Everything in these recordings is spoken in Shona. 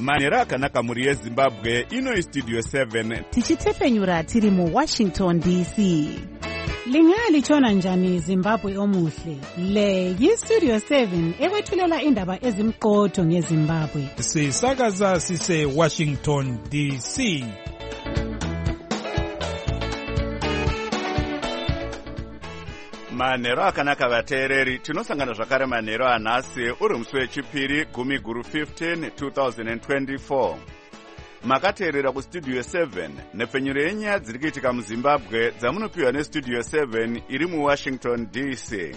manhero akanaka muri yezimbabwe. Ino istudio 7 tichitefenyura tiri muWashington DC. Lingalitshona njani Zimbabwe omuhle? Le yistudio 7 ekwethulela indaba ezimqotho ngeZimbabwe. Sisakaza sise Washington DC. manhero akanaka vateereri, tinosangana zvakare manhero anhasi uri musi wechipiri 10/15 2024. makateerera kustudio 7 nepfenyuro yenyaya dziri kuitika muzimbabwe dzamunopiwa nestudio 7 iri muWashington DC.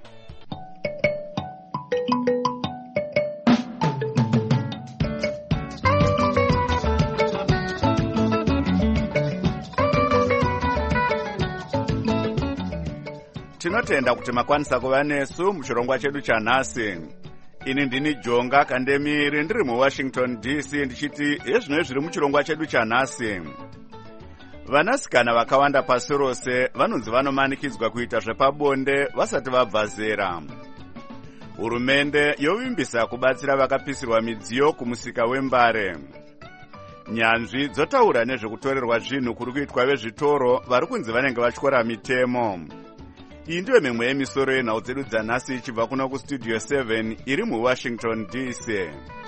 tinotenda kuti makwanisa kuva nesu muchirongwa chedu chanhasi. Ini ndini Jonga Kandemiri ndiri muWashington DC ndichiti ezvino zviri muchirongwa chedu chanhasi. Vanasikana vakawanda pasi rose vanonzi vanomanikidzwa kuita zvepabonde vasati vabva zera. Hurumende yovimbisa kubatsira vakapisirwa midziyo kumusika wembare. Nyanzvi dzotaura nezvekutorerwa zvinhu kuri kuitwa vezvitoro vari kunzi vanenge vatyora mitemo. Iyi ndiyo mimwe yemisoro yenhau dzedu dzanhasi ichibva kuno kustudio 7 iri muWashington DC.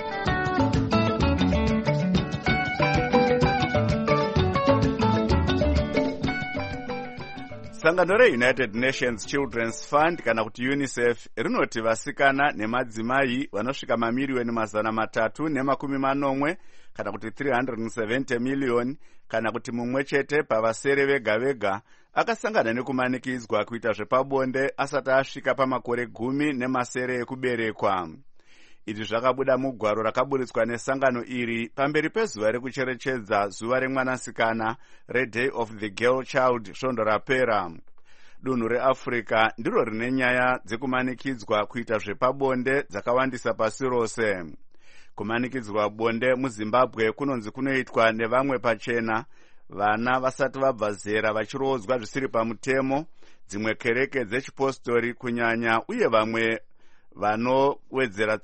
Sangano reUnited Nations Children's Fund kana kuti UNICEF rinoti vasikana nemadzimai vanosvika mamiriyoni 340 kana kuti 370 miliyoni kana kuti mumwe chete pavasere vega vega akasangana nekumanikidzwa kuita zvepabonde asati asvika pamakore 10 nemasere ekuberekwa. Izvi zvakabuda mugwaro rakaburitswa nesangano iri pamberi pezuva rekucherechedza zuva remwanasikana reDay of the Girl Child svondo rapera. Dunhu reAfrica ndiro rine nyaya dzekumanikidzwa kuita zvepabonde dzakawandisa pasi rose. Kumanikidzwa bonde muZimbabwe kunonzi kunoitwa nevamwe pachena, vana vasati vabva zera vachirodzwa zvisiri pamutemo, dzimwe kereke dzechipostori kunyanya uye vamwe vanotevedzera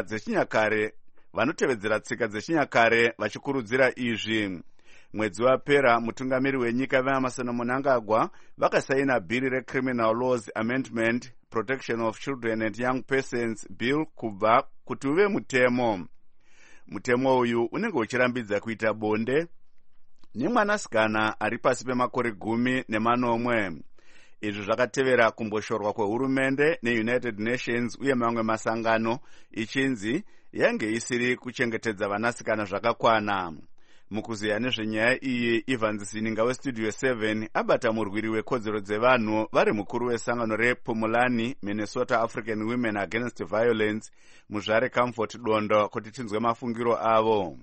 tsika dzechinyakare vachikurudzira izvi. Mwedzi wapera mutungamiri wenyika veEmmerson Mnangagwa vakasaina bhiri reCriminal Laws Amendment Protection of Children and Young Persons Bill kubva kuti uve mutemo. Mutemo uyu unenge uchirambidza kuita bonde nemwanasikana ari pasi pemakore 10. Izvi zvakatevera kumboshorwa kwehurumende neUnited Nations uye mamwe masangano ichinzi yange isiri kuchengetedza vanasikana zvakakwana. Mukuziya nezvenyaya iyi, Ivan Zininga westudio 7 abata murwiri wekodzero dzevanhu vari mukuru wesangano rePumulani Minnesota African Women Against Violence muzvare Comfort Dondo kuti tinzwe mafungiro avo.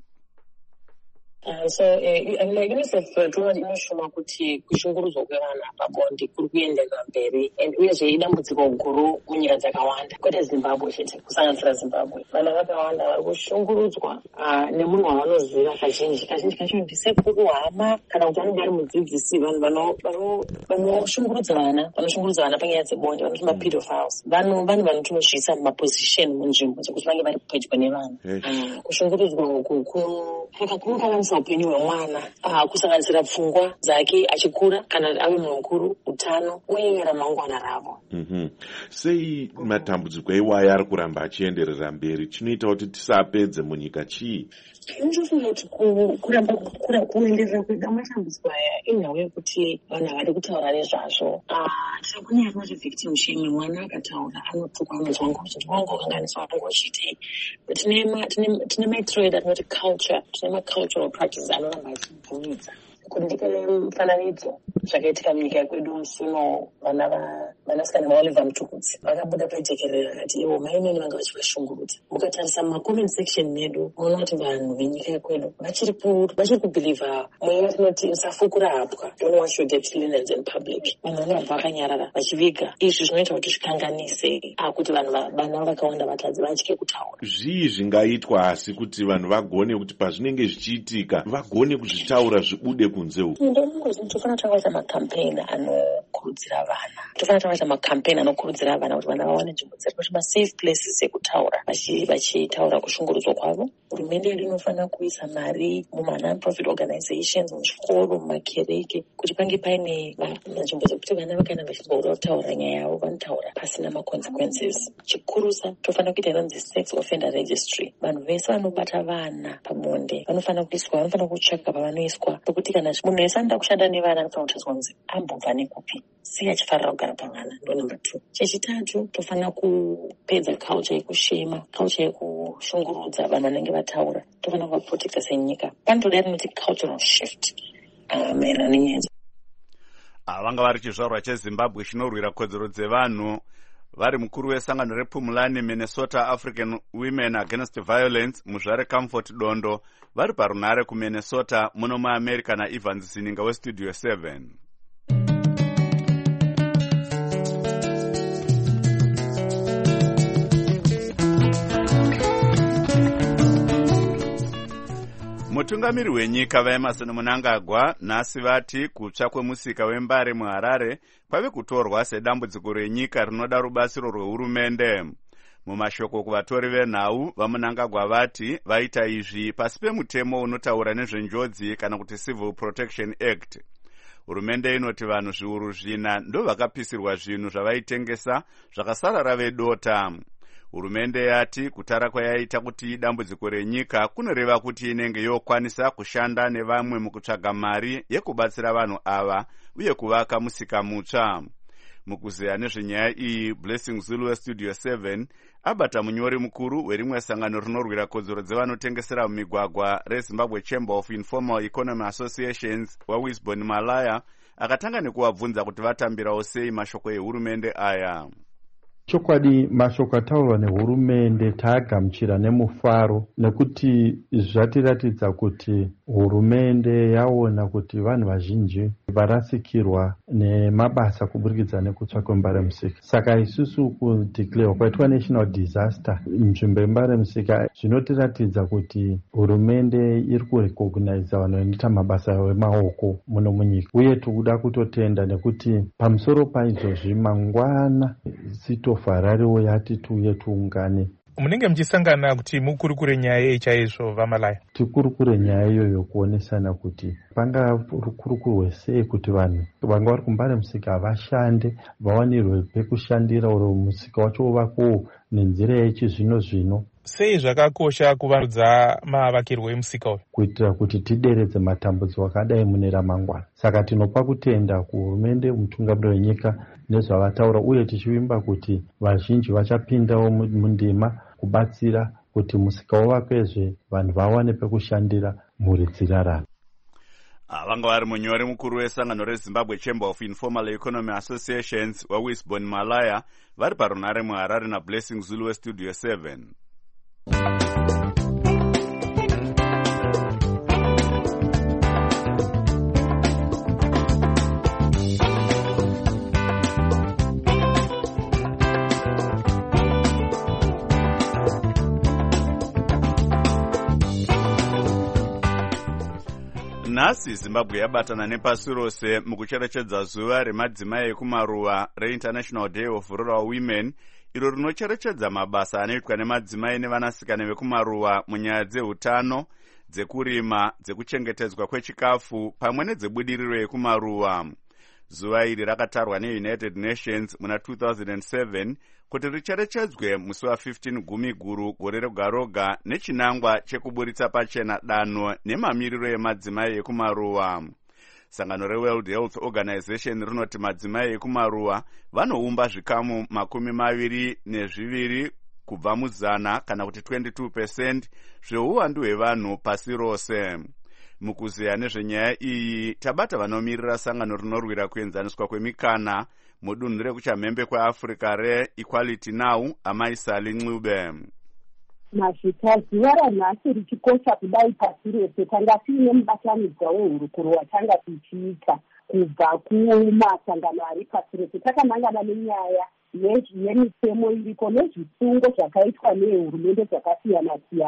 UNICEF inoshuma kuti kushungurudzwa kwevana pabonde kuri kuendeka mberi uyezve idambudziko guru munyika dzakawanda, kwete Zimbabwe chete, kusanganisira Zimbabwe. Vana vakawanda vari kushungurudzwa nemunhu wavanoziva kazhinji kacho ndisekuru, hama kana kuti vanenge vari mudzidzisi. Vanhu vanoshungurudza vana panyaya dzebonde vanoti mapedophiles. Vanhu vanotinozviisa mumaposition munzvimbo dzekuti vange vari pedyo nevana. Kushungurudzwa uku kunokanganisa upenyu hwemwana, kusanganisira pfungwa dzake achikura kana ave munhu mukuru, utano uye ramangwana ravo. Sei matambudziko iwaya ari kuramba achienderera mberi? Chinoita kuti tisapedze munyika chii? Ndinofunga kuti kuramba kuenderera kwega matambudziko aya inyaya yekuti vanhu havadi kutaura nezvazvo. Kune yakanoti victim shaming, mwana akataura anotukwa, anonzwa ngokuti wangokanganiswa wangochitei. Tine matrade atinoti culture, tine macultural practices anoramba achibvumidza. Kundikele mufananidzo zvakaitika munyika yekwedu musuno, vanasikana vaOliver Mtukudzi vakabuda pajekerera akati ivo mainini vanga vachivashungurudza. Mukatarisa mumacoment section medu muona kuti vanhu venyika yekwedu vachiri kubhilivha mweya tinoti musafukura hapwa, don't wash your dirty linens in public. Vanhu vanobva vakanyarara vachiviga. Izvi zvinoita kuti zvikanganise kuti vana vakawanda vatadzi vatye kutaura. Zvii zvingaitwa asi kuti vanhu vagone kuti pazvinenge zvichiitika vagone kuzvitaura zvibude kunze uku? Tofana takaita makampeni anokurudzira vana. Tofana takaita makampeni anokurudzira vana kuti vana vawane nzvimbo dziri kuti safe places ekutaura, vachitaura kushungurudzwa kwavo, hurumende yedu inofanira kuisa mari muma-non-profit organizations, muzvikoro, mumakereke, kuti pange paine nzvimbo dzekuti vana vakaenda vachibvaura kutaura nyaya yavo vanotaura pasina ma-consequences. Chikurusa tofanira kuita inonzi sex offender registry. Vanhu vese vanobata vana pabonde vanofanira kuiswa, vanofanira kutsvaka pavanoiswa, pekuti kana munhu wese anoda kushanda nevana anofanira kutariswa kunzi ambobva nekupi, sei achifarira kugara pamwana. Ndo number 2. Chechitatu, tofanira kupedza culture yekushema, culture yekushungurudza vanhu vanenge vataura. Tofanira kuvaprotecta senyika. Panotoda rinoti cultural shift maererano nenyaya. Vanga vari chizvarwa cheZimbabwe chinorwira kodzero dzevanhu vari mukuru wesangano rePumlani Minnesota African Women Against Violence, Muzvare Comfort Dondo, vari parunhare kuMinnesota muno muAmerica naEvans Zininga weStudio 7. Mutungamiri wenyika vaEmerson Mnangagwa nhasi vati kutsva kwemusika wembare muHarare kwave kutorwa sedambudziko renyika rinoda rubatsiro rwehurumende. Mumashoko kuvatori venhau vaMnangagwa vati vaita izvi pasi pemutemo unotaura nezvenjodzi kana kuti Civil Protection Act. Hurumende inoti vanhu zviuru 4 ndo vakapisirwa zvinhu zvavaitengesa zvakasarara vedota. Hurumende yati kutara kwayaita kuti dambudziko renyika kunoreva kuti inenge yokwanisa kushanda nevamwe mukutsvaga mari yekubatsira vanhu ava uye kuvaka musika mutsva. Mukuzeya nezvenyaya iyi, Blessing Zulu weStudio 7 abata munyori mukuru werimwe sangano rinorwira kodzero dzevanotengesera mumigwagwa reZimbabwe Chamber of Informal Economy Associations waWisbon Malaya, akatanga nekuvabvunza kuti vatambirawo sei mashoko ehurumende aya. Chokwadi mashoko ataurwa nehurumende taagamuchira nemufaro, nekuti zvatiratidza kuti hurumende yaona kuti vanhu vazhinji varasikirwa nemabasa kuburikidza nekutsva kwembare musika. Saka isusu kudeclare kwaitwa national disaster nzvimbo yembare musika zvinotiratidza kuti hurumende iri kurecognize vanhu vanoita mabasa emaoko muno munyika, uye tikuda kutotenda nekuti pamusoro paizvozvi mangwana sitofarariwo yati tuye tuungane. Munenge muchisangana kuti mukurukure nyaya yei chaizvo vaMalaya? Tikurukure nyaya iyoyo kuonesana kuti panga rukurukurwe sei kuti vanhu vanga vari kumbare musika vashande, vawanirwe pekushandira, uro musika wacho uvakowo nenzira yechizvino zvino. Sei zvakakosha kuvandudza mavakirwo emusika uyu? Kuitira kuti tideredze matambudziko akadai mune ramangwana. Saka tinopa kutenda kuhurumende, mutungamiri wenyika nezvavataura, uye tichivimba kuti vazhinji vachapindawo mundima kubatsira kuti musika uvakwezve, vanhu vawane pekushandira, mhuri dzirarama. Vanga vari munyori mukuru wesangano reZimbabwe Chamber of Informal Economy Associations waWisbon Malaya vari parunhare muHarare naBlessing Zulu weStudio 7. Nhasi Zimbabwe yabatana nepasi rose mukucherechedza zuva remadzimai ekumaruwa reInternational Day of Rural Women, iro rinocherechedza mabasa anoitwa nemadzimai nevanasikana vekumaruwa munyaya dzeutano, dzekurima, dzekuchengetedzwa kwechikafu pamwe nedzebudiriro yekumaruwa. Zuva iri rakatarwa neUnited Nations muna 2007 kuti richerechedzwe musi wa15 Gumiguru gore roga roga nechinangwa chekuburitsa pachena danho nemamiriro emadzimai ekumaruwa. Sangano reWorld Health Organization rinoti madzimai ekumaruwa vanoumba zvikamu 22 kubva muzana kana kuti 22% zveuwandu hwevanhu pasi rose. Mukuzeya nezvenyaya iyi tabata vanomirira sangano rinorwira kuenzaniswa kwemikana mudunhu rekuchamhembe kweAfrica reEquality Now, Amaisali Ncube. Mazvita zuva ranhasi richikosha kudai pasi rese, tanga tiine mubatanidzwa wehurukuro watanga tichiita kubva kumasangano ari pasi rese. Takanangana nenyaya yemitemo iriko nezvisungo zvakaitwa nehurumende zvakasiyana siyana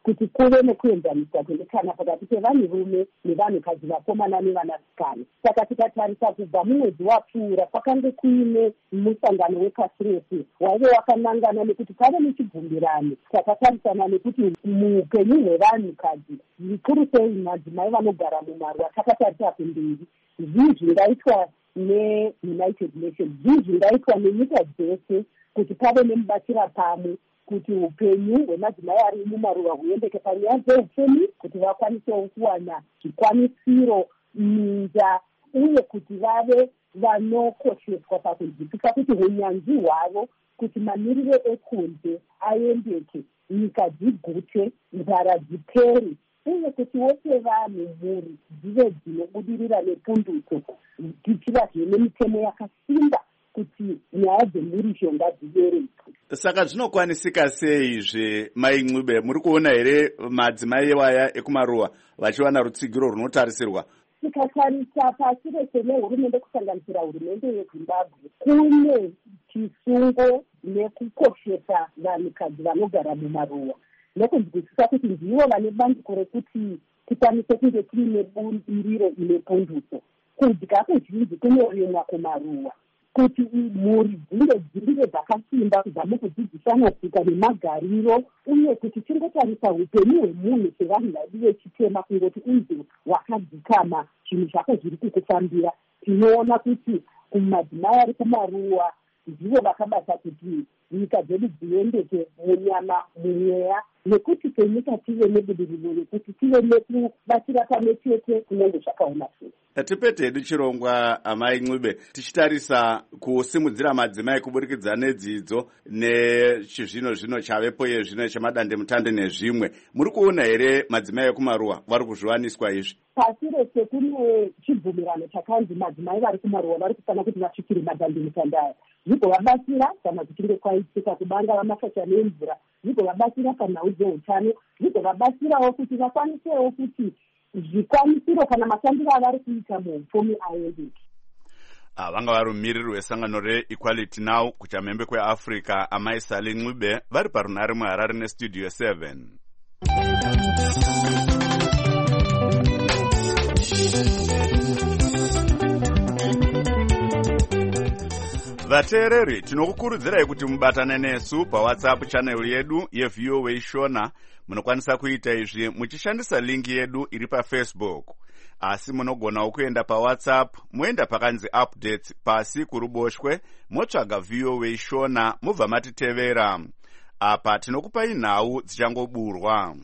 kuti kuve nekuenzaniswa kwemikana pakati pevanhurume nevanhukadzi, vakomana nevanasikana. Saka tikatarisa kubva mumwedzi wapfuura kwakange kuine musangano wepasi rese waive wakanangana nekuti pave nechibvumirano takatarisana nekuti muupenyu hwevanhukadzi zvikuru sei madzimai vanogara mumaruwa takatarisa kumberi zvii zvingaitwa neunited nations, zvii zvingaitwa nenyika dzese kuti pave nemubatira pamwe kuti upenyu hwemadzimai ari mumaruwa huendeke panyaya dzeupfumi, kuti vakwanisewo kuwana zvikwanisiro, minda, uye kuti vave vanokosheswa pakunzwisisa kuti unyanzvi hwavo kuti mamiriro ekunze aendeke, nyika dzigute, nzara dzipere, uye kuti wose vanhu mhuri dzive dzinobudirira nepundutso, tichivazve nemitemo yakasimba kuti nyaya dzemhirizho ngadzivereke. Saka zvinokwanisika seizve mai Ncube, muri kuona here madzimai waya ekumaruwa vachiwana rutsigiro runotarisirwa? Tikatarisa pasi rese nehurumende kusanganisira hurumende yeZimbabwe kune chisungo nekukoshesa vanhukadzi vanogara mumaruwa, nekunzwisisa kuti ndivo vane bandiko rekuti tikwanise kunge tiine bumbiriro ine pundutso. Kudya kuzhinji kunorimwa kumaruwa, kuti mhuri dzinge dzakasimba kubva mukudzidzisana tsika nemagariro, uye kuti tingotarisa upenyu hwemunhu sevanhu vadi vechitema kungoti uzi wakadzikama chinhu zvako zviri kukufambira. Tinoona kuti madzimai ari kumaruwa ndivo vakabata kuti nyika dzedu dziendeke munyama, mumweya, nekuti kenyika tive nebudiriro rekuti tive nekubatira pamwe chete kunenge zvakaoma sei. Tipete hedu chirongwa amai Ncube, tichitarisa kusimudzira madzimai kuburikidza nedzidzo nechizvino chavepo yezvino chamadandemutande nezvimwe, muri kuona here madzimai ekumaruwa vari kuzviwaniswa izvi? Pasi rese kune chibvumirano chakanzi madzimai vari kumaruwa vari kufanira kuti vasvikire madandemutande aya, zvigovabatsira kana kuchinge kwaitika kubanga vamasasha nemvura, zvigovabatsira panhau dzeutano, zvigovabatsirawo kuti vakwanisewo kuti zvikwanisiro kana mashandiro avari kuita muupfumi aendeke. Vanga vari mumiriri wesangano reEquality Now kuchamhembe kweAfrica amai Sally Ncube vari parunhare muHarare nestudio 7. Vateereri, tinokukurudzirai kuti mubatane nesu paWhatsApp channel yedu yeVOA Shona. Munokwanisa kuita izvi muchishandisa linki yedu iri paFacebook. Asi munogonawo kuenda paWhatsApp, moenda pakanzi updates pasi kuruboshwe, motsvaga VOA Shona, mubva matitevera. Apa tinokupai nhau dzichangoburwa.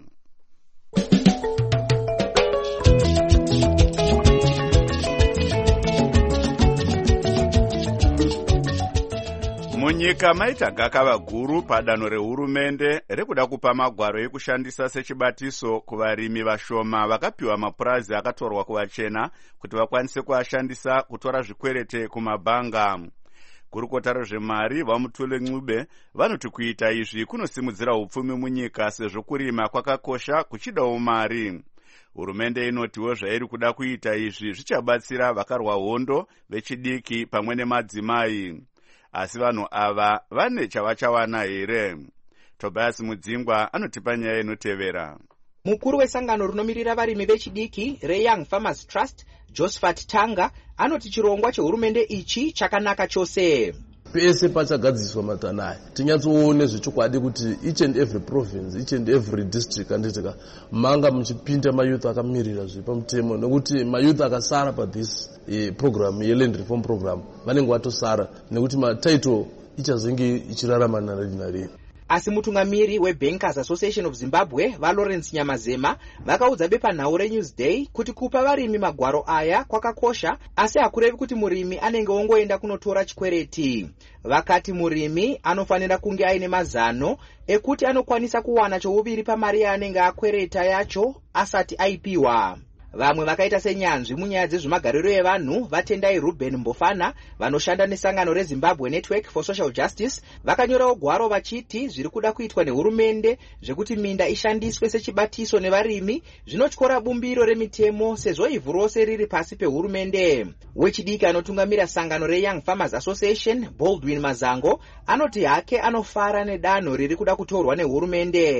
Munyika maita gakava guru padanho rehurumende rekuda kupa magwaro ekushandisa sechibatiso kuvarimi vashoma vakapiwa mapurazi akatorwa kuvachena kuti vakwanise kuashandisa kutora zvikwerete kumabhanga. Gurukota rezvemari vaMutule Ncube vanoti kuita izvi kunosimudzira upfumi munyika sezvo kurima kwakakosha kuchidawo mari. Hurumende inotiwo zvairi kuda kuita izvi zvichabatsira vakarwa hondo vechidiki pamwe nemadzimai. Asi vanhu ava vane chavachawana here? Tobias Mudzingwa anotipa nyaya inotevera. Mukuru wesangano runomirira varimi vechidiki reYoung Farmers Trust, Josephat Tanga, anoti chirongwa chehurumende ichi chakanaka chose. Pese pachagadziswa matanaya tinyatsoone zvechokwadi kuti each and every province, each and every district anditika manga muchipinda mayouth akamirira zvepamutemo, nekuti mayouth akasara pathis program yeland reform program vanenge vatosara nekuti matitle ichazenge ichirarama narinari. Asi mutungamiri weBankers Association of Zimbabwe vaLawrence Nyamazema vakaudza bepanhau reNewsday kuti kupa varimi magwaro aya kwakakosha, asi hakurevi kuti murimi anenge ongoenda kunotora chikwereti. Vakati murimi anofanira kunge aine mazano ekuti anokwanisa kuwana chouviri pamari yaanenge akwereta yacho asati aipiwa. Vamwe vakaita senyanzvi munyaya dzezvemagariro evanhu vatendai Ruben Mbofana vanoshanda nesangano reZimbabwe Network for Social Justice vakanyorawo gwaro vachiti zviri kuda kuitwa nehurumende zvekuti minda ishandiswe sechibatiso nevarimi zvinotyora bumbiro remitemo sezvo ivhu rose riri pasi pehurumende. Wechidiki anotungamira sangano reYoung Farmers Association Baldwin Mazango anoti hake anofara nedanho riri kuda kutorwa nehurumende.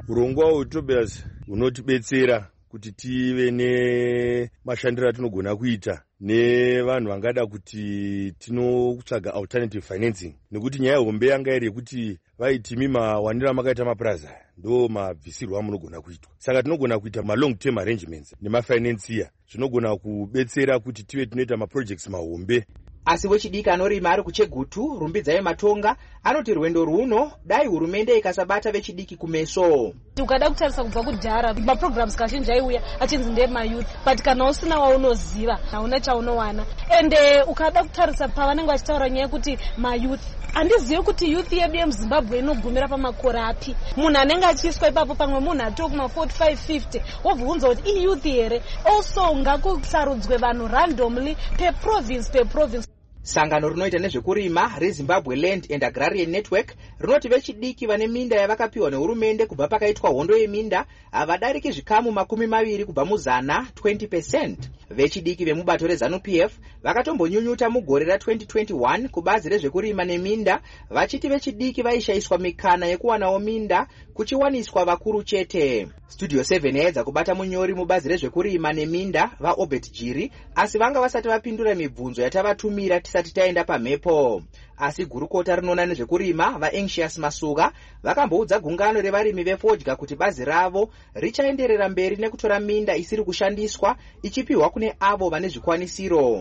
urongwa hwetobias hunotibetsera kuti tive nemashandiro atinogona kuita nevanhu vangada kuti tinotsvaga alternative financing, nekuti nyaya hombe yanga iri yekuti vaitimi mawaniro amakaita mapurazi aya ndo mabvisirwo amunogona kuitwa. Saka tinogona kuita malong term arrangements nemafinancier zvinogona kubetsera kuti tive tinoita maprojects mahombe. Asi wechidiki anorima ari kuChegutu, Rumbidzai Matonga, anoti rwendo runo dai hurumende ikasabata vechidiki kumeso. Ukada kutarisa kubva kudhara maprograms kazhinji aiuya achinzi ndemayouth, but kana usina waunoziva hauna chaunowana. Ende ukada kutarisa pavanenge vachitaura nyaya yekuti mayouth, handizivi kuti youth yedu yemuZimbabwe inogumira pamakore api. Munhu anenge achiiswa ipapo pamwe munhu atoo kuma 45 50 wobvunza kuti iyouth here. Also ngakusarudzwe vanhu randomly per province. Sangano rinoita nezvekurima reZimbabwe Land and Agrarian Network rinoti vechidiki vane minda yavakapiwa nehurumende kubva pakaitwa hondo yeminda havadariki zvikamu 20 kubva muzana 20%. Vechidiki vemubato reZANU-PF vakatombonyunyuta mugore ra2021 kubazi rezvekurima neminda vachiti vechidiki vaishayiswa mikana yekuwanawo minda kuchiwaniswa vakuru chete. Studio 7 yaedza kubata munyori mubazi rezvekurima neminda vaObert Jiri, asi vanga vasati vapindura mibvunzo yatavatumira tisati taenda pamhepo. Asi gurukota rinoona nezvekurima vaAnxious Masuga vakamboudza gungano revarimi vefodya kuti bazi ravo richaenderera mberi nekutora minda isiri kushandiswa ichipiwa kune avo vane zvikwanisiro.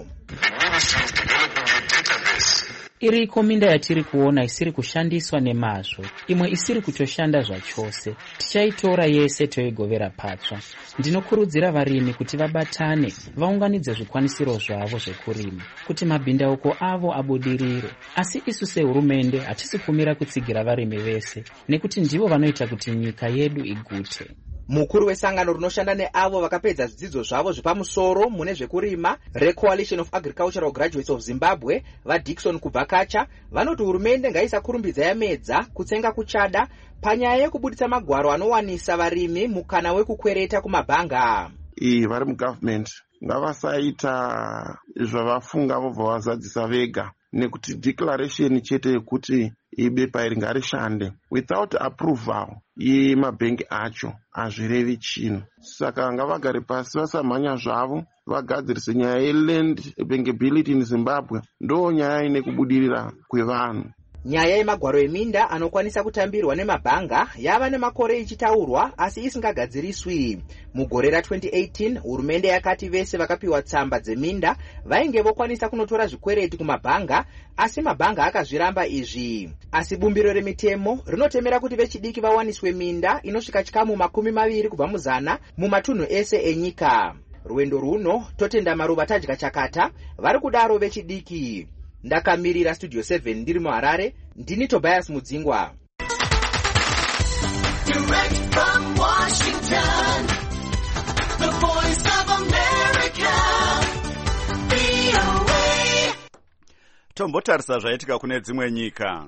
Iriko minda yatiri kuona isiri kushandiswa nemazvo, imwe isiri kutoshanda zvachose. Tichaitora yese toigovera patsva. Ndinokurudzira varimi kuti vabatane, vaunganidze zvikwanisiro zvavo zvekurima, kuti mabhindauko avo abudirire. Asi isu sehurumende hatisi kumira kutsigira varimi vese, nekuti ndivo vanoita kuti nyika yedu igute. Mukuru wesangano rinoshanda neavo vakapedza zvidzidzo zvavo zvepamusoro mune zvekurima reCoalition of Agricultural Graduates of Zimbabwe vaDickson Kubvakacha vanoti hurumende ngaisakurumbidza yamedza kutsenga kuchada panyaya yekubuditsa magwaro anowanisa varimi mukana wekukwereta kumabhanga. Vari mugovernment ngavasaita zvavafunga vobva vazadzisa vega, nekuti declaration chete yekuti ibepa iri ngarishande without approval yemabhengi acho hazvirevi chinhu. Saka ngavagare pasi vasamhanya zvavo, vagadzirise nyaya yeland bankability in Zimbabwe, ndo nyaya ine kubudirira kwevanhu. Nyaya yemagwaro eminda anokwanisa kutambirwa nemabhanga yava nemakore ichitaurwa asi isingagadziriswi. Mugore ra2018 hurumende yakati vese vakapiwa tsamba dzeminda vainge vokwanisa kunotora zvikwereti kumabhanga, asi mabhanga akazviramba izvi. Asi bumbiro remitemo rinotemera kuti vechidiki vawaniswe minda inosvika chikamu 20 kubva muzana mumatunhu ese enyika. Rwendo runo totenda maruva tadya chakata vari kudaro vechidiki. Ndakamirira Studio 7 ndiri muHarare, ndini Tobias Mudzingwa. Direct from Washington, the voice of America, VOA. Tombotarisa zvaitika kune dzimwe nyika.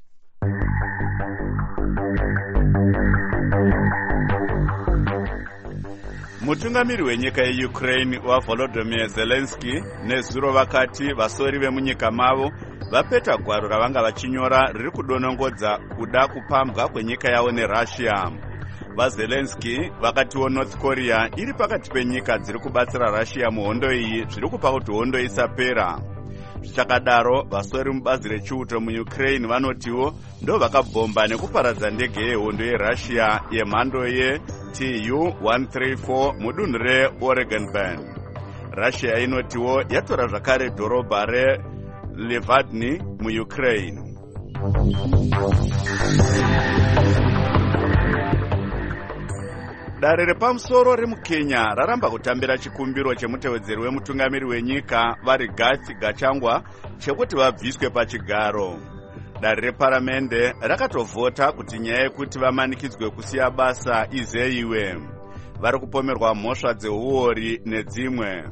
Mutungamiri wenyika yeUkraine waVolodymyr Zelensky nezuro vakati vasori vemunyika mavo vapeta gwaro ravanga vachinyora riri kudonongodza kuda kupambwa kwenyika yavo neRussia. VaZelensky vakatiwo North Korea iri pakati penyika dziri kubatsira Russia muhondo iyi zviri kupa kuti hondo isapera. Zvichakadaro vasori mubazi rechiuto muUkraine vanotiwo ndo vakabhomba nekuparadza ndege yehondo yeRussia yemhando Tu-134 mudunhu reOregon Band. Russia inotiwo yatora zvakare dhorobha reLevadny muUkraine. Dare repamusoro remuKenya raramba kutambira chikumbiro chemutevedzeri wemutungamiri wenyika Rigathi Gachagua chekuti vabviswe pachigaro. Dare reparamende rakatovhota kuti nyaya yekuti vamanikidzwe kusiya basa izeiwe. Vari kupomerwa mhosva dzeuori nedzimwe.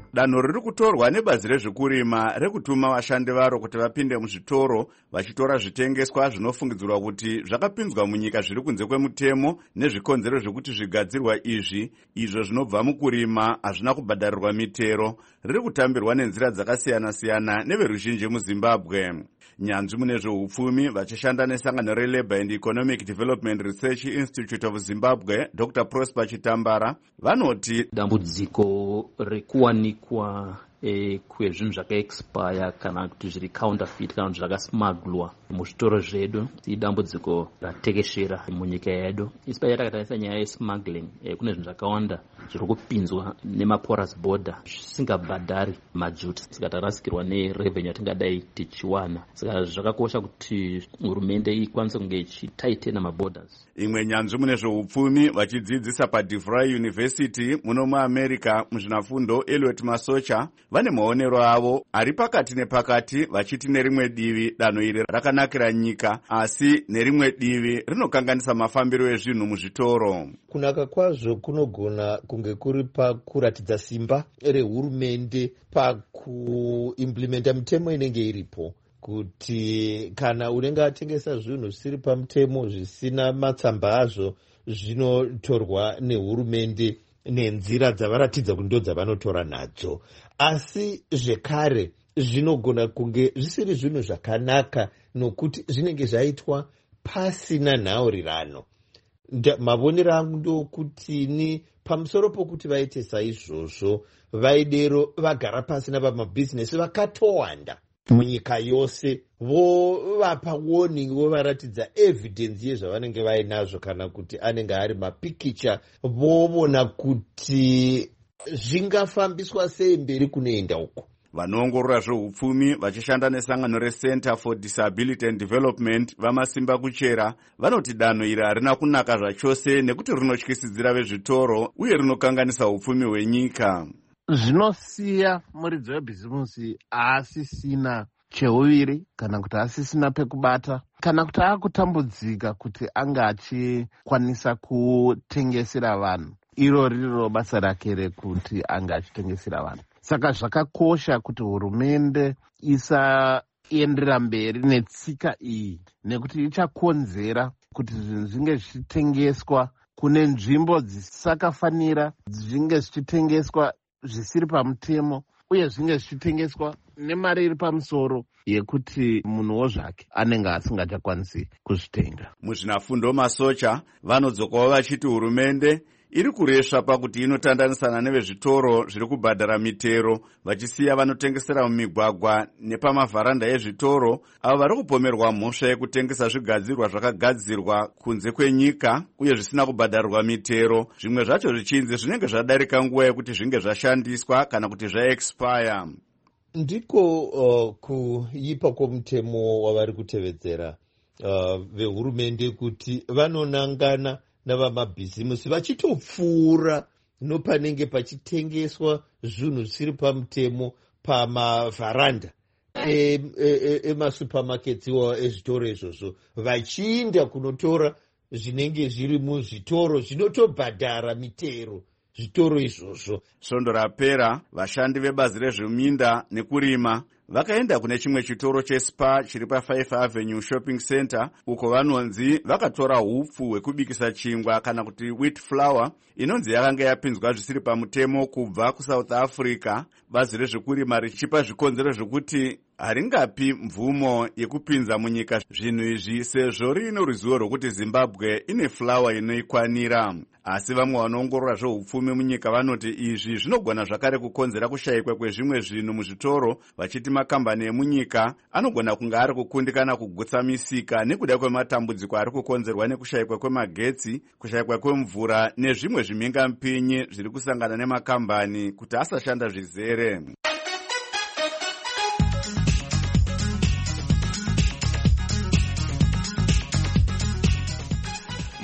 danho riri kutorwa nebazi rezvekurima rekutuma vashandi varo kuti vapinde muzvitoro vachitora zvitengeswa zvinofungidzirwa kuti zvakapinzwa munyika zviri kunze kwemutemo nezvikonzero zvekuti zvigadzirwa izvi izvo zvinobva mukurima hazvina kubhadharirwa mitero riri kutambirwa nenzira dzakasiyana-siyana neveruzhinji muzimbabwe. Nyanzvi mune zveupfumi vachishanda nesangano reLabour and Economic Development Research Institute of Zimbabwe, Dr. Prosper Chitambara, vanoti dambudziko rekuwanikwa kwezvinhu zvakaexpire kana kuti zviri counterfeit kana kuti zvakasmaglwa muzvitoro zvedu idambudziko ratekeshera munyika yedu. Ispai yatakatarisa nyaya yesmuggling, kune zvinhu zvakawanda zviri kupinzwa nemaporous border zvisingabhadhari majuti, saka tarasikirwa nerevenue yatingadai tichiwana. Saka zvakakosha kuti hurumende ikwanise kunge ichitaitena maborders. Imwe nyanzvi mune zveupfumi vachidzidzisa paDeVry University muno muAmerica muzvinafundo Elliot Masocha vane maonero avo ari pakati nepakati vachiti nerimwe divi danho iri rakanakira nyika asi nerimwe divi rinokanganisa mafambiro ezvinhu muzvitoro. Kunaka kwazvo kunogona kunge kuri pakuratidza simba rehurumende pakuimplementa mitemo inenge iripo, kuti kana unenge atengesa zvinhu zvisiri pamutemo zvisina matsamba azvo zvinotorwa nehurumende nenzira dzavaratidza kuti ndo dzavanotora nadzo. Asi zvekare zvinogona kunge zvisiri zvinhu zvakanaka nokuti zvinenge zvaitwa pasina nhaurirano. Mavonero angu ndokuti ni pamusoro pokuti vaite saizvozvo vaidero vagara pasi navamabhizinesi vakatowanda munyika yose vovapa warning, vovaratidza evidence yezvavanenge vainazvo kana kuti anenge ari mapikicha, vovona kuti zvingafambiswa sei mberi kunoenda uko. Vanoongorora zveupfumi vachishanda nesangano reCenter for Disability and Development vamasimba kuchera vanoti danho iri harina kunaka zvachose nekuti rinotyisidzira vezvitoro uye rinokanganisa upfumi hwenyika. Zvinosiya muridzi webhizimusi asisina cheuviri kana kuti asisina pekubata kana kuti akutambudzika kuti anga achikwanisa kutengesera vanhu. Iro riro basa rake rekuti anga achitengesera vanhu. Saka zvakakosha kuti hurumende isaendera mberi netsika iyi nekuti ichakonzera kuti zvinhu zvinge zvichitengeswa kune nzvimbo dzisisakafanira, zvinge zvichitengeswa zvisiri pamutemo uye zvinge zvichitengeswa nemari iri pamusoro yekuti munhuwo zvake anenge asingachakwanisi kuzvitenga. Muzvinafundo Masocha vanodzokawo vachiti hurumende iri kuresva pakuti inotandanisana nevezvitoro zviri kubhadhara mitero vachisiya vanotengesera mumigwagwa nepamavharanda ezvitoro avo vari kupomerwa mhosva yekutengesa zvigadzirwa zvakagadzirwa kunze kwenyika uye zvisina kubhadharirwa mitero, zvimwe zvacho zvichinzi zvinenge zvadarika nguva yekuti zvinge zvashandiswa kana kuti zvaexpire. Ndiko kuipa kwomutemo wavari kutevedzera vehurumende kuti vanonangana navamabhizimusi vachitopfuura nopanenge pachitengeswa zvinhu zvisiri pamutemo pamavharanda emasupamakets ezvitoro izvozvo, vachiinda kunotora zvinenge zviri muzvitoro zvinotobhadhara mitero zvitoro izvozvo. Svondo rapera vashandi vebazi rezveminda nekurima vakaenda kune chimwe chitoro cheSpar chiri pa5 Avenue Shopping Center uko vanonzi vakatora hupfu hwekubikisa chingwa kana kuti wheat flour inonzi yakanga yapinzwa zvisiri pamutemo kubva kuSouth Africa, bazi rezvekurima richipa zvikonzero zvekuti haringapi mvumo yekupinza munyika zvinhu izvi sezvo rine ruzivo rwokuti Zimbabwe ine flour inoikwanira. Asi vamwe vanoongorora zveupfumi munyika vanoti izvi zvinogona zvakare kukonzera kushayikwa kwezvimwe zvinhu muzvitoro, vachiti makambani emunyika anogona kunge ari kukundikana kugutsa misika nekuda kwematambudziko ari kukonzerwa nekushayikwa kwemagetsi, kushayikwa kwemvura nezvimwe zvimhingamupinyi zviri kusangana nemakambani kuti asashanda zvizere.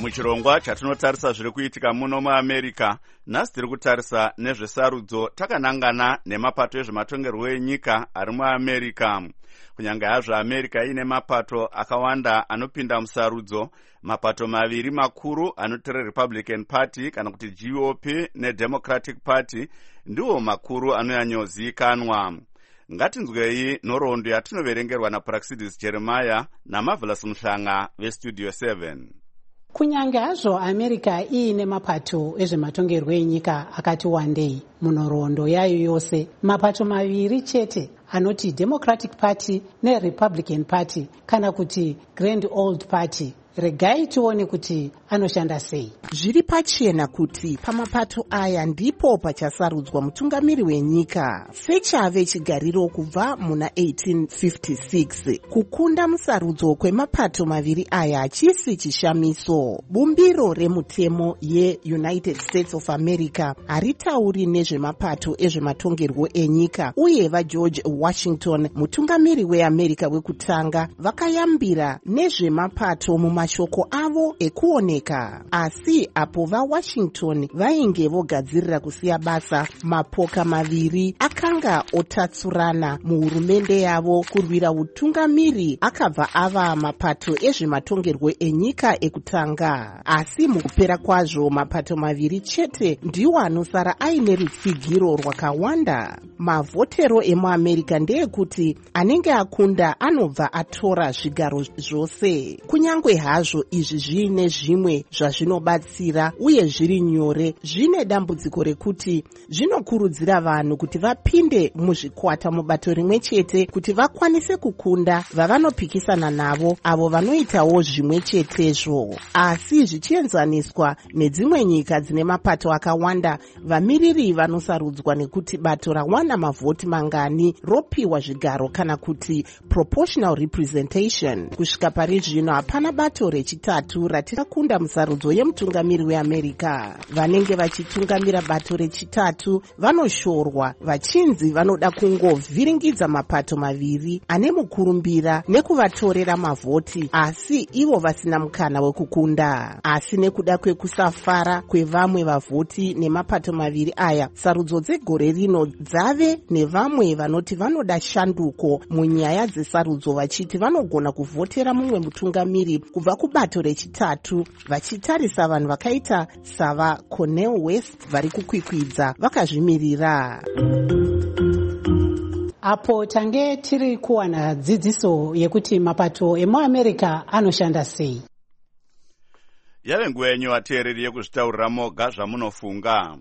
muchirongwa chatinotarisa zviri kuitika muno muamerica, nhasi tiri kutarisa nezvesarudzo takanangana nemapato ezvematongerwo enyika ari muamerica. Kunyange hazvo america ine mapato akawanda anopinda musarudzo, mapato maviri makuru anoti Republican Party kana kuti GOP neDemocratic Party ndiwo makuru anoyanyozikanwa. Ngatinzwei nhoroondo yatinoverengerwa naPraxidis Jeremiah naMarvelous Muhlanga veStudio 7. Kunyange hazvo america iine mapato ezvematongerwo enyika akati wandei, munhoroondo yayo yose mapato maviri chete anoti Democratic Party neRepublican Party kana kuti Grand Old Party. Regai tione kuti anoshanda sei. Zviri pachena kuti pamapato aya ndipo pachasarudzwa mutungamiri wenyika sechave chigariro kubva muna 1856. Kukunda musarudzo kwemapato maviri aya hachisi chishamiso. Bumbiro remutemo yeUnited States of America haritauri nezvemapato ezvematongerwo enyika, uye vaGeorge Washington, mutungamiri weAmerica wekutanga, vakayambira nezvemapato mashoko avo ekuoneka. Asi apo vaWashington vainge vogadzirira kusiya basa, mapoka maviri akanga otatsurana muhurumende yavo kurwira utungamiri akabva ava mapato ezvematongerwo enyika ekutanga. Asi mukupera kwazvo mapato maviri chete ndiwo anosara aine rutsigiro rwakawanda. Mavhotero emuAmerica ndeyekuti anenge akunda anobva atora zvigaro zvose. Kunyangwe hazvo izvi zviine zvimwe zvazvinobatsira uye zviri nyore, zvine dambudziko rekuti zvinokurudzira vanhu kuti vapinde muzvikwata mubato rimwe chete kuti vakwanise kukunda vavanopikisana navo, avo vanoitawo zvimwe chetezvo. Asi zvichienzaniswa nedzimwe nyika dzine mapato akawanda, vamiriri vanosarudzwa nekuti bato rawana mavhoti mangani ropiwa zvigaro kana kuti proportional representation. Kusvika pari zvino hapana bato rechitatu ratikakunda musarudzo yemutungamiri weAmerica. Vanenge vachitungamira bato rechitatu vanoshorwa vachinzi vanoda kungovhiringidza mapato maviri ane mukurumbira nekuvatorera mavhoti, asi ivo vasina mukana wekukunda. Asi nekuda kwekusafara kwevamwe vavhoti nemapato maviri aya, sarudzo dzegore rino dzave nevamwe vanoti vanoda shanduko munyaya dzesarudzo, vachiti vanogona kuvhotera mumwe mutungamiri kubva kubato rechitatu, vachitarisa vanhu vakaita sava Cornel West vari kukwikwidza vakazvimirira. Apo tange tiri kuwana dzidziso yekuti mapato emuAmerica anoshanda sei. Yave nguva yenyu vateereri yekuzvitaurira moga zvamunofunga.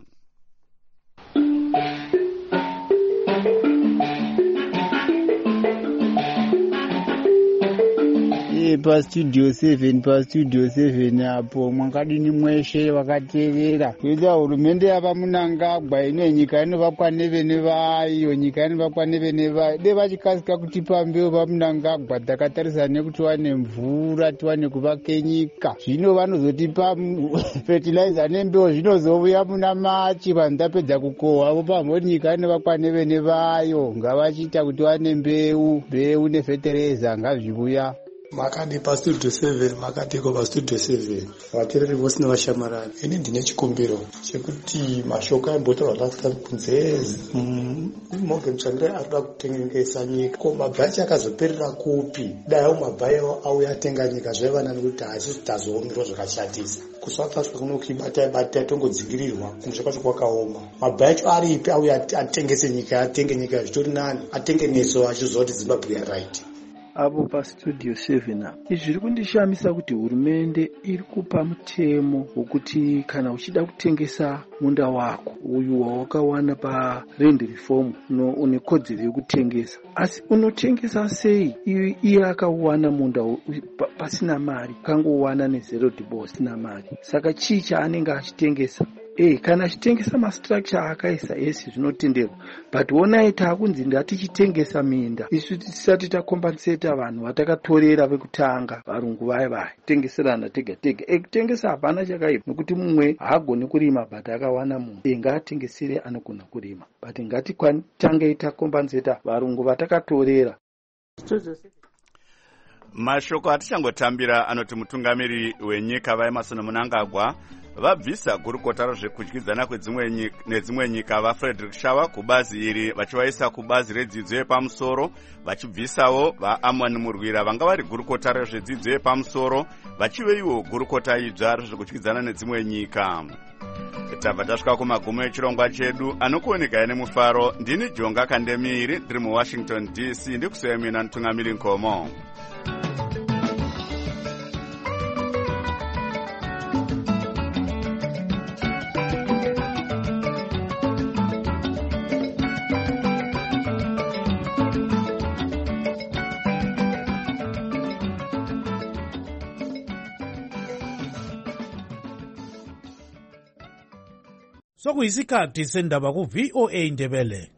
pastudio 7 apo mwakadini mweshe vakateerera kuita hurumende yava Munangagwa ino nyika inovakwa nevene vayo, nyika inovakwa nevene vayo. De vachikasika kutipa mbeu vaMunangagwa takatarisa nekuti wane mvura, tiwane kuvaka nyika. Zvino vanozotipa fertilizer nembeu zvinozouya muna Machi vanhu tapedza kukohwa, avo pamhoti nyika inovakwa nevene vayo. Ngavachiita kuti wane mbeu nefertilizer ngazviuya. Makadi pastudio 7 makatiko pastudio 7 vateereri vose nevashamarani. Ini ndine chikumbiro chekuti mashoko aimbotaurwa last time kunze Morgan Tsvangirai arikuda kutengesa nyika. Ko mabhachi akazoperera kupi? Dai mabhachi auya atenga nyika zvaiva nani kuti hasi tazoomberwa zvakashatisa. Kusouth Africa kunokibatai tongodzingirirwa kunze kwacho kwakaoma. Mabhachi aripi auya atengese nyika, atenge nyika zvitori nani, atenge neso achizoti Zimbabwe right. Apo pastudio 7 izvi zviri kundishamisa kuti hurumende iri kupa mutemo wokuti kana uchida kutengesa munda wako uyu wawakawana parend reform une kodzero yekutengesa, asi unotengesa sei iye akauwana munda pasina mari, kangowana nezero dibos pasina mari? Saka chii chaanenge achitengesa? Kana achitengesa mastructure akaisa esi zvinotenderwa, but onai takunzi ndatichitengesa minda, isu tisati takompenseta vanhu vatakatorera vekutanga varungu vaya tengeserana tega tega. Kutengesa hapana chakaipa, nokuti mumwe haagoni kurima but akawana munhu. Ngaatengesere anogona kurima, but ngatitange takompenseta varungu vatakatorera. Mashoko atichangotambira anoti mutungamiri wenyika vaEmmerson Mnangagwa vabvisa gurukota rezvekudyidzana nedzimwe nyika vaFrederick Shaw kubazi iri vachivaisa kubazi redzidzo yepamusoro, vachibvisawo vaAmon Murwira vanga vari gurukota rezvedzidzo yepamusoro vachive iwo gurukota idzva rezvekudyidzana nedzimwe nyika. Tabva tasvika kumagumo echirongwa chedu anokuoneka nemufaro. Ndini Jonga Kandemiri ndiri muWashington DC ndikusiyemina Mutungamiri Nkomo. Sokuyisikhathi sendaba ku VOA Ndebele.